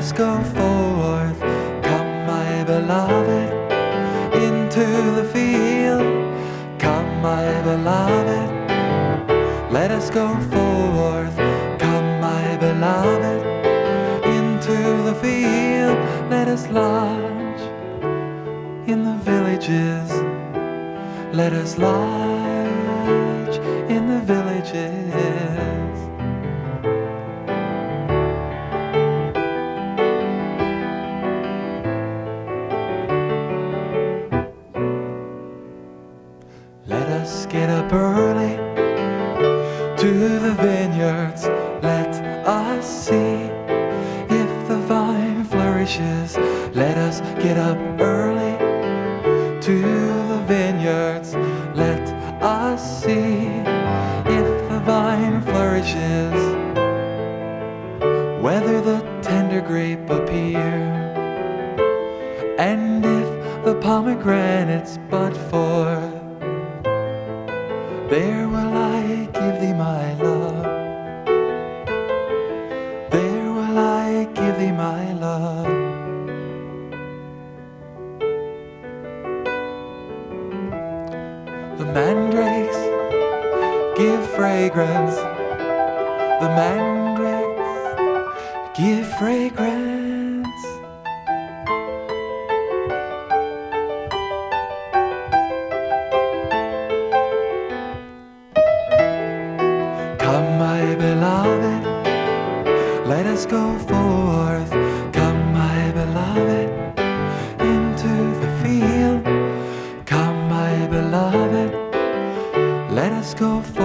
us go forth, come my beloved, into the field. Come my beloved, let us go forth, come my beloved, into the field. Let us lodge in the villages, let us lodge in the villages. Let us get up early to the vineyards. Let us see if the vine flourishes. Let us get up early to the vineyards. Let us see if the vine flourishes. Whether the tender grape appear, and if the pomegranates bud forth. There will I give thee my love. There will I give thee my love. The mandrakes give fragrance. The mandrakes give fragrance. Come my beloved, let us go forth. Come my beloved, into the field. Come my beloved, let us go forth.